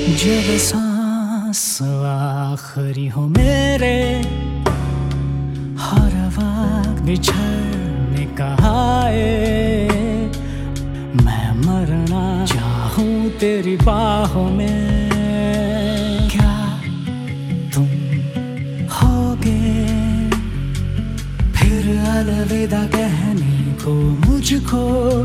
जब सांस आखिरी हो मेरे, हर वक्त बिछड़ने का है, मैं मरना चाहूं तेरी बाहों में। क्या तुम होगे फिर अलविदा कहने को मुझको?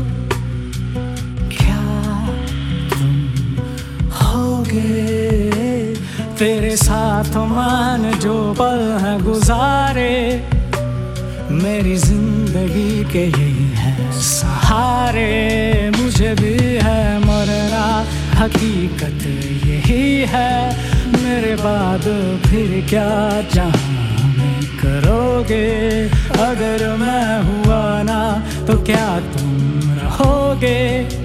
तेरे साथ मान जो पल है गुजारे, मेरी जिंदगी के यही है सहारे। मुझे भी है मरना, हकीकत यही है। मेरे बाद फिर क्या जाने करोगे? अगर मैं हुआ ना तो क्या तुम रहोगे?